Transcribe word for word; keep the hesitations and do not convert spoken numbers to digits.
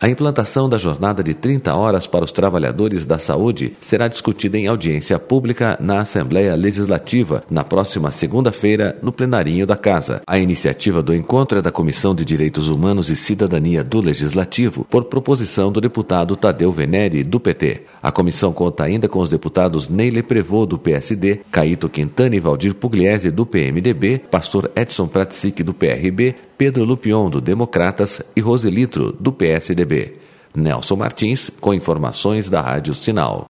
A implantação da jornada de trinta horas para os trabalhadores da saúde será discutida em audiência pública na Assembleia Legislativa na próxima segunda-feira, no plenarinho da Casa. A iniciativa do encontro é da Comissão de Direitos Humanos e Cidadania do Legislativo, por proposição do deputado Tadeu Venere, do P T. A comissão conta ainda com os deputados Neile Prevô, do P S D, Caíto Quintana e Valdir Pugliese, do P M D B, pastor Edson Pratsic, do P R B, Pedro Lupion, do Democratas e Roselitro, do P S D B. Nelson Martins, com informações da Rádio Sinal.